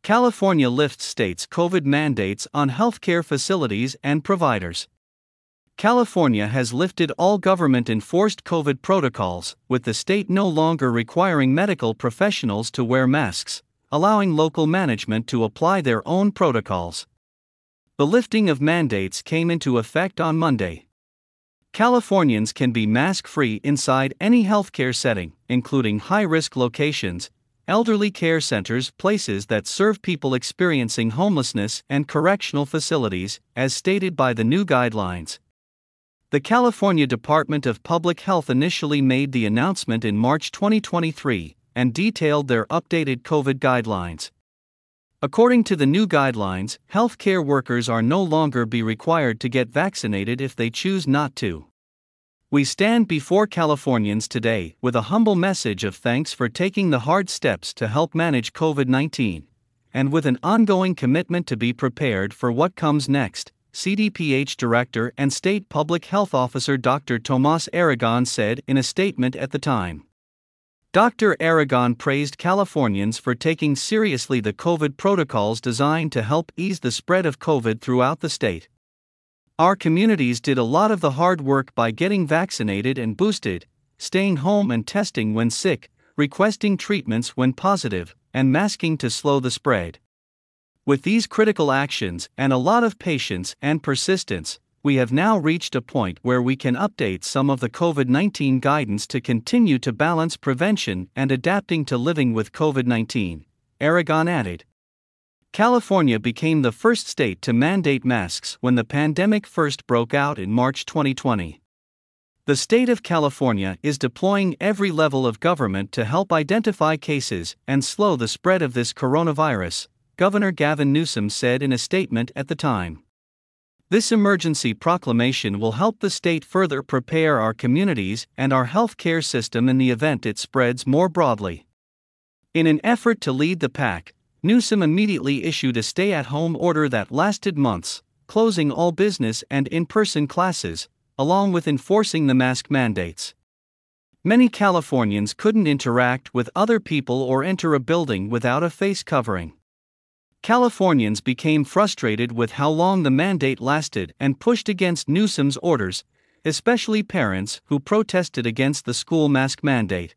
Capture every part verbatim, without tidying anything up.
California lifts state's COVID mandates on healthcare facilities and providers. California has lifted all government-enforced COVID protocols, with the state no longer requiring medical professionals to wear masks, allowing local management to apply their own protocols. The lifting of mandates came into effect on Monday. Californians can be mask-free inside any healthcare setting, including high-risk locations, elderly care centers, places that serve people experiencing homelessness, and correctional facilities, as stated by the new guidelines. The California Department of Public Health initially made the announcement in March twenty twenty-three and detailed their updated COVID guidelines. According to the new guidelines, healthcare workers are no longer be required to get vaccinated if they choose not to. We stand before Californians today with a humble message of thanks for taking the hard steps to help manage COVID nineteen, and with an ongoing commitment to be prepared for what comes next, C D P H Director and State Public Health Officer Doctor Tomas Aragon said in a statement at the time. Doctor Aragon praised Californians for taking seriously the COVID protocols designed to help ease the spread of COVID throughout the state. Our communities did a lot of the hard work by getting vaccinated and boosted, staying home and testing when sick, requesting treatments when positive, and masking to slow the spread. With these critical actions and a lot of patience and persistence, we have now reached a point where we can update some of the COVID nineteen guidance to continue to balance prevention and adapting to living with COVID nineteen, Aragon added. California became the first state to mandate masks when the pandemic first broke out in March twenty twenty. The state of California is deploying every level of government to help identify cases and slow the spread of this coronavirus, Governor Gavin Newsom said in a statement at the time. This emergency proclamation will help the state further prepare our communities and our healthcare system in the event it spreads more broadly. In an effort to lead the pack, Newsom immediately issued a stay-at-home order that lasted months, closing all business and in-person classes, along with enforcing the mask mandates. Many Californians couldn't interact with other people or enter a building without a face covering. Californians became frustrated with how long the mandate lasted and pushed against Newsom's orders, especially parents who protested against the school mask mandate.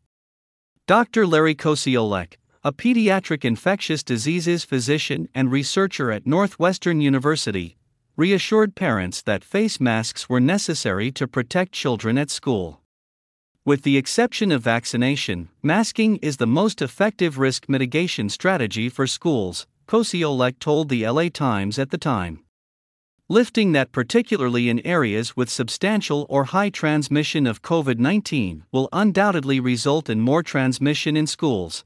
Doctor Larry Kosiolek, a pediatric infectious diseases physician and researcher at Northwestern University, reassured parents that face masks were necessary to protect children at school. With the exception of vaccination, masking is the most effective risk mitigation strategy for schools, Kosiolek told the L A Times at the time. Lifting that particularly in areas with substantial or high transmission of COVID nineteen will undoubtedly result in more transmission in schools.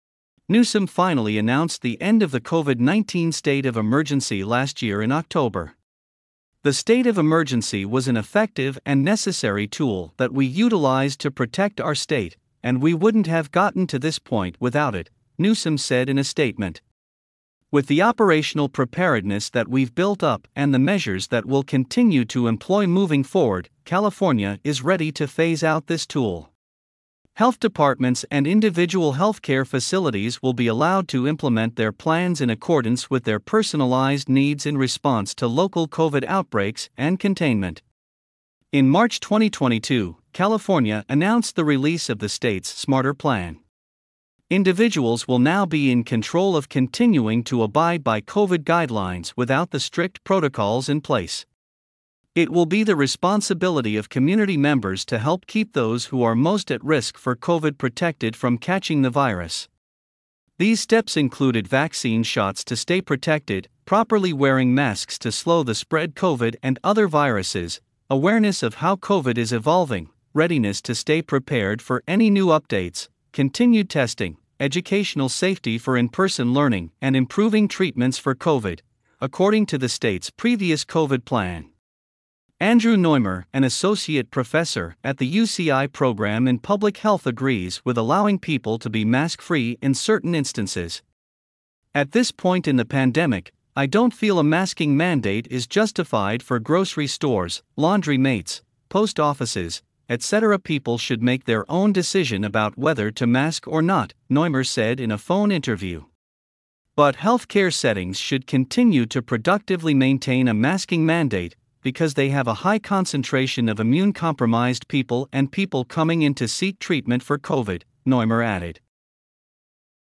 Newsom finally announced the end of the COVID nineteen state of emergency last year in October. The state of emergency was an effective and necessary tool that we utilized to protect our state, and we wouldn't have gotten to this point without it, Newsom said in a statement. With the operational preparedness that we've built up and the measures that we'll continue to employ moving forward, California is ready to phase out this tool. Health departments and individual healthcare facilities will be allowed to implement their plans in accordance with their personalized needs in response to local COVID outbreaks and containment. In March twenty twenty-two, California announced the release of the state's Smarter Plan. Individuals will now be in control of continuing to abide by COVID guidelines without the strict protocols in place. It will be the responsibility of community members to help keep those who are most at risk for COVID protected from catching the virus. These steps included vaccine shots to stay protected, properly wearing masks to slow the spread COVID and other viruses, awareness of how COVID is evolving, readiness to stay prepared for any new updates, continued testing, educational safety for in-person learning, and improving treatments for COVID, according to the state's previous COVID plan. Andrew Neumer, an associate professor at the U C I program in public health, agrees with allowing people to be mask-free in certain instances. At this point in the pandemic, I don't feel a masking mandate is justified for grocery stores, laundry mates, post offices, et cetera. People should make their own decision about whether to mask or not, Neumer said in a phone interview. But healthcare settings should continue to productively maintain a masking mandate because they have a high concentration of immune-compromised people and people coming in to seek treatment for COVID, Neumer added.